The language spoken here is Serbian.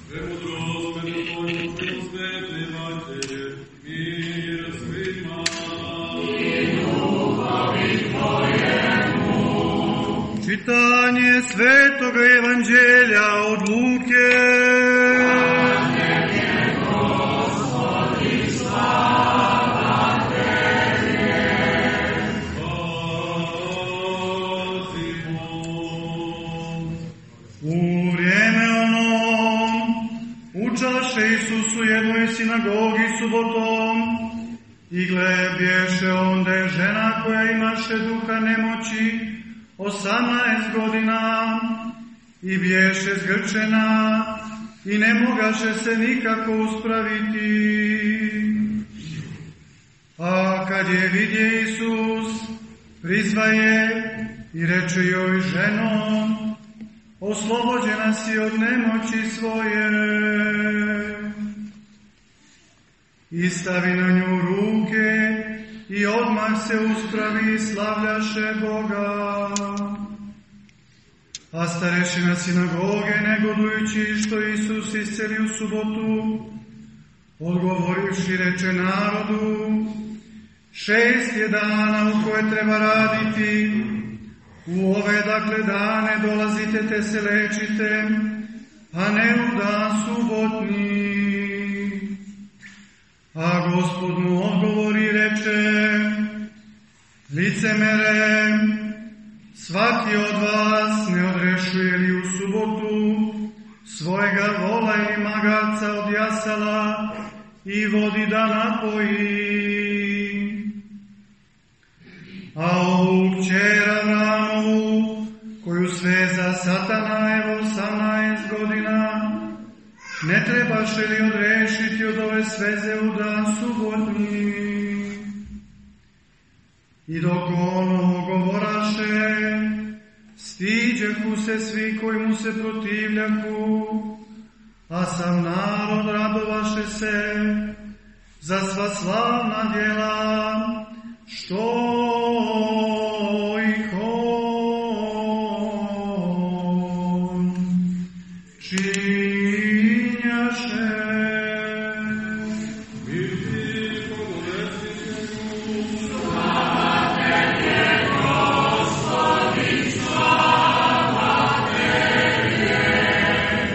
Čitanje Svetoga Evanđelja od Luke. Gospodi, slava Tebi. U vrijeme onom učaše Isus u jednoj sinagogi subotom i gle, bješe onde žena koja imaše duha nemoći 18 godina i bješe zgrčena i ne mogaše se nikako uspraviti. A kad je vidje Isus, prizva je i reče joj: ženo, oslobođena si od nemoći svoje. I stavi na nju ruke i odmah se uspravi i slavljaše Boga. A starešina sinagoge, negodujući što Isus isceli u subotu, odgovorivši reče narodu: 6 je dana u koje treba raditi, u ove dakle dane dolazite te se lečite, a ne u dan subotni. A Gospod mu odgovori i reče: licemere, svaki od vas ne odrešuje li u subotu svojega vola ili magarca od jasala i vodi da napoji. A ovu kćer Avramovu, koju sveza satana evo 18 godina, ne trebaše li odrešiti od ove sveze u dan subotni? I dok ono govoraše, stiđehu se svi koji mu se protivljahu, a sav narod radovaše se za sva slavna djela